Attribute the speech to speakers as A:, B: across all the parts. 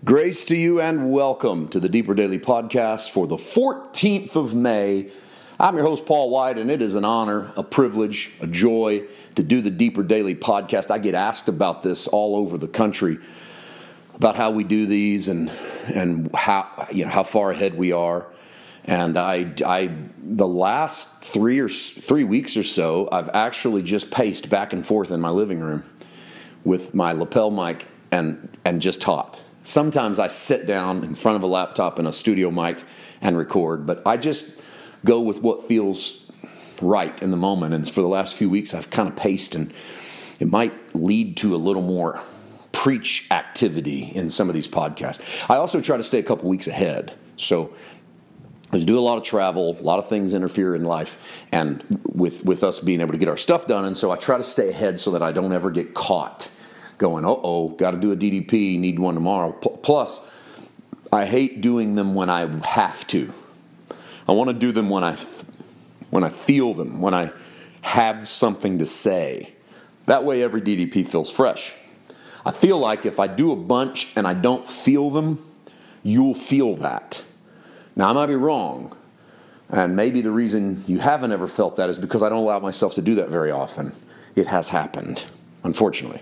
A: Grace to you and welcome to the Deeper Daily Podcast for the 14th of May. I'm your host, Paul White, and it is an honor, a privilege, a joy to do the Deeper Daily Podcast. I get asked about this all over the country, about how we do these and how far ahead we are. And the last 3 weeks or so, I've actually just paced back and forth in my living room with my lapel mic and just taught. Sometimes I sit down in front of a laptop and a studio mic and record, but I just go with what feels right in the moment. And for the last few weeks, I've kind of paced, and it might lead to a little more preach activity in some of these podcasts. I also try to stay a couple weeks ahead. So I do a lot of travel, a lot of things interfere in life, and with us being able to get our stuff done. And so I try to stay ahead so that I don't ever get caught going, got to do a DDP, need one tomorrow. Plus, I hate doing them when I have to. I want to do them when I feel them, when I have something to say. That way every DDP feels fresh. I feel like if I do a bunch and I don't feel them, you'll feel that. Now, I might be wrong, and maybe the reason you haven't ever felt that is because I don't allow myself to do that very often. It has happened, unfortunately.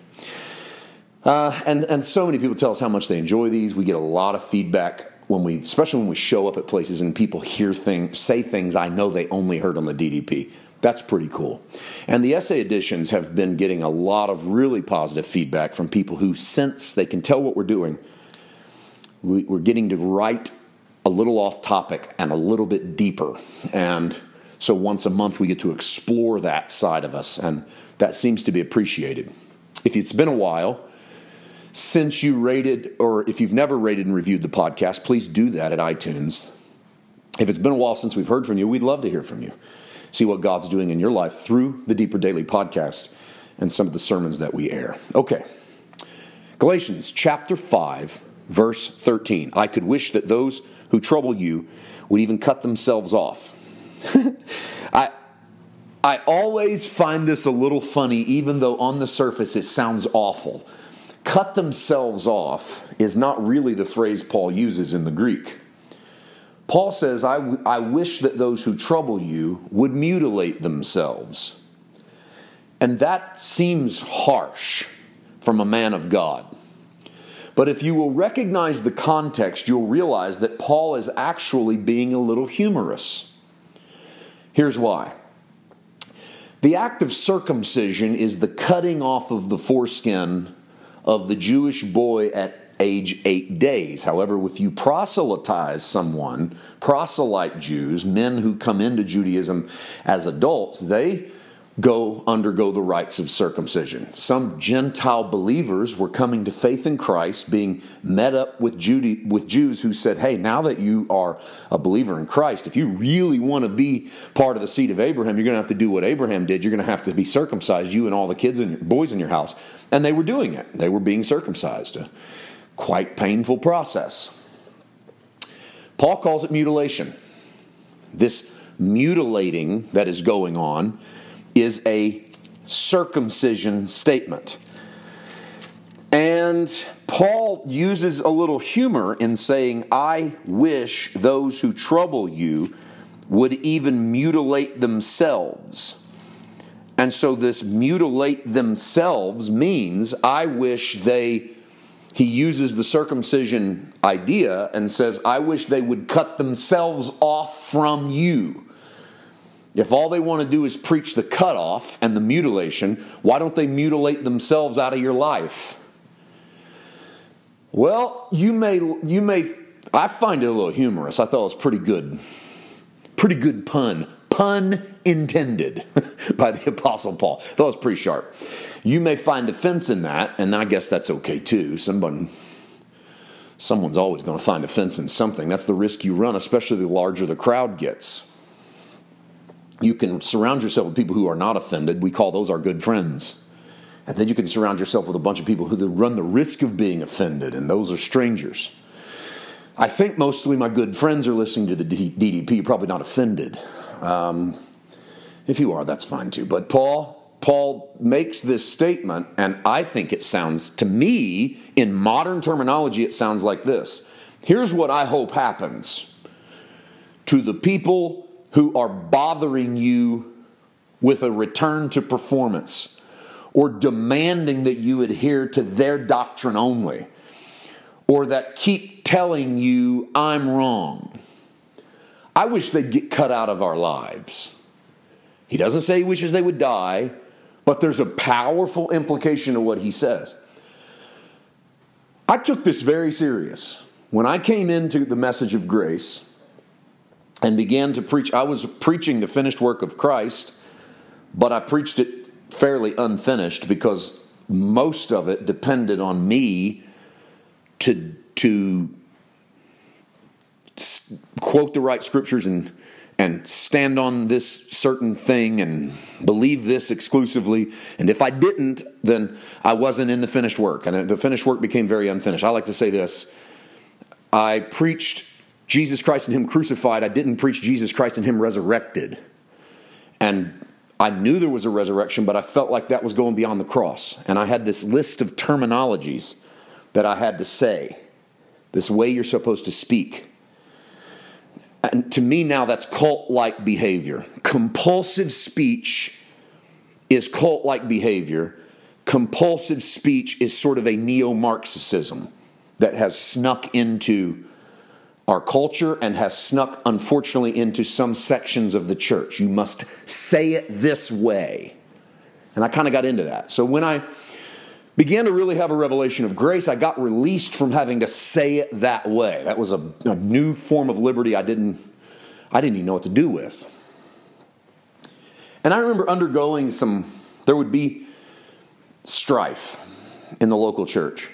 A: And so many people tell us how much they enjoy these. We get a lot of feedback especially when we show up at places and people say things I know they only heard on the DDP. That's pretty cool. And the essay editions have been getting a lot of really positive feedback from people who sense they can tell what we're doing. We're getting to write a little off topic and a little bit deeper. And so once a month we get to explore that side of us, and that seems to be appreciated. If it's been a while since you rated, or if you've never rated and reviewed the podcast, please do that at iTunes. If it's been a while since we've heard from you, we'd love to hear from you. See what God's doing in your life through the Deeper Daily Podcast and some of the sermons that we air. Okay. Galatians chapter 5, verse 13. I could wish that those who trouble you would even cut themselves off. I always find this a little funny, even though on the surface it sounds awful. Cut themselves off is not really the phrase Paul uses in the Greek. Paul says, I wish that those who trouble you would mutilate themselves. And that seems harsh from a man of God. But if you will recognize the context, you'll realize that Paul is actually being a little humorous. Here's why. The act of circumcision is the cutting off of the foreskin of the Jewish boy at age 8 days. However, if you proselytize someone, proselyte Jews, men who come into Judaism as adults, they undergo the rites of circumcision. Some Gentile believers were coming to faith in Christ, being met up with Jews who said, hey, now that you are a believer in Christ, if you really want to be part of the seed of Abraham, you're going to have to do what Abraham did. You're going to have to be circumcised, you and all the kids and boys in your house. And they were doing it. They were being circumcised. A quite painful process. Paul calls it mutilation. This mutilating that is going on is a circumcision statement. And Paul uses a little humor in saying, I wish those who trouble you would even mutilate themselves. And so this mutilate themselves means I wish he uses the circumcision idea and says, I wish they would cut themselves off from you. If all they want to do is preach the cutoff and the mutilation, why don't they mutilate themselves out of your life? Well, you may. I find it a little humorous. I thought it was pretty good pun. Pun intended by the Apostle Paul. I thought it was pretty sharp. You may find offense in that, and I guess that's okay too. Someone's always going to find offense in something. That's the risk you run, especially the larger the crowd gets. You can surround yourself with people who are not offended. We call those our good friends. And then you can surround yourself with a bunch of people who run the risk of being offended, and those are strangers. I think mostly my good friends are listening to the DDP. You're probably not offended. If you are, that's fine too. But Paul Paul makes this statement, and I think it sounds, to me, in modern terminology, it sounds like this. Here's what I hope happens to the people who are bothering you with a return to performance or demanding that you adhere to their doctrine only, or that keep telling you I'm wrong. I wish they'd get cut out of our lives. He doesn't say he wishes they would die, but there's a powerful implication to what he says. I took this very serious. When I came into the message of grace and began to preach, I was preaching the finished work of Christ, but I preached it fairly unfinished because most of it depended on me to quote the right scriptures and stand on this certain thing and believe this exclusively. And if I didn't, then I wasn't in the finished work. And the finished work became very unfinished. I like to say this. I preached Jesus Christ and Him crucified. I didn't preach Jesus Christ and Him resurrected. And I knew there was a resurrection, but I felt like that was going beyond the cross. And I had this list of terminologies that I had to say. This way you're supposed to speak. And to me now that's cult-like behavior. Compulsive speech is cult-like behavior. Compulsive speech is sort of a neo-Marxism that has snuck into our culture and has snuck, unfortunately, into some sections of the church. You must say it this way. And I kind of got into that. So when I began to really have a revelation of grace, I got released from having to say it that way. That was a new form of liberty I didn't even know what to do with. And I remember undergoing there would be strife in the local church.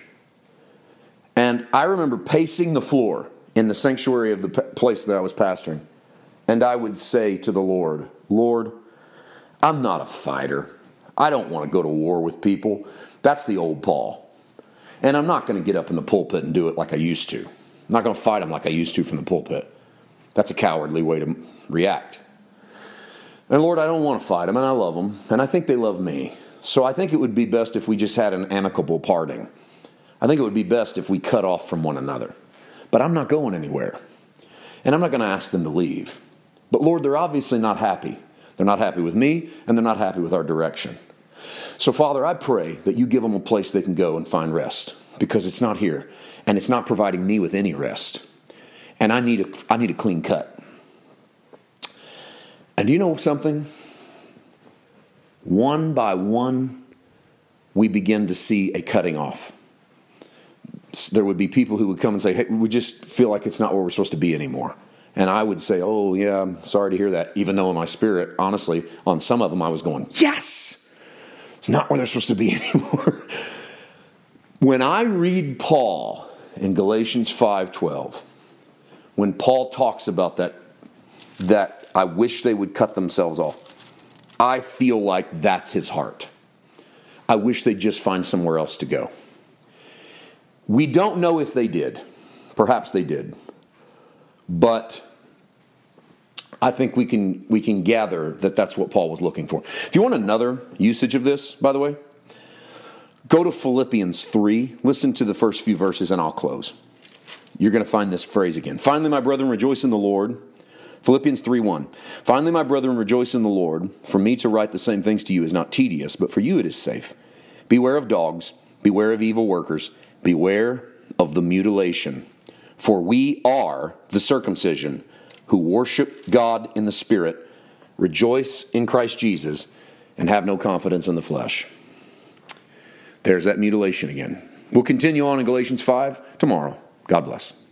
A: And I remember pacing the floor in the sanctuary of the place that I was pastoring. And I would say to the Lord, Lord, I'm not a fighter. I don't want to go to war with people. That's the old Paul. And I'm not going to get up in the pulpit and do it like I used to. I'm not going to fight them like I used to from the pulpit. That's a cowardly way to react. And Lord, I don't want to fight them, and I love them, and I think they love me. So I think it would be best if we just had an amicable parting. I think it would be best if we cut off from one another. But I'm not going anywhere. And I'm not going to ask them to leave. But Lord, they're obviously not happy. They're not happy with me, and they're not happy with our direction. So, Father, I pray that you give them a place they can go and find rest, because it's not here, and it's not providing me with any rest. And I need a clean cut. And do you know something? One by one, we begin to see a cutting off. There would be people who would come and say, hey, we just feel like it's not where we're supposed to be anymore. And I would say, oh, yeah, I'm sorry to hear that. Even though in my spirit, honestly, on some of them I was going, yes! It's not where they're supposed to be anymore. When I read Paul in Galatians 5:12, when Paul talks about that I wish they would cut themselves off, I feel like that's his heart. I wish they'd just find somewhere else to go. We don't know if they did. Perhaps they did. But I think we can gather that that's what Paul was looking for. If you want another usage of this, by the way, go to Philippians 3. Listen to the first few verses and I'll close. You're going to find this phrase again. Finally, my brethren, rejoice in the Lord. Philippians 3:1. Finally, my brethren, rejoice in the Lord. For me to write the same things to you is not tedious, but for you it is safe. Beware of dogs. Beware of evil workers. Beware of the mutilation. For we are the circumcision who worship God in the Spirit, rejoice in Christ Jesus, and have no confidence in the flesh. There's that mutilation again. We'll continue on in Galatians 5 tomorrow. God bless.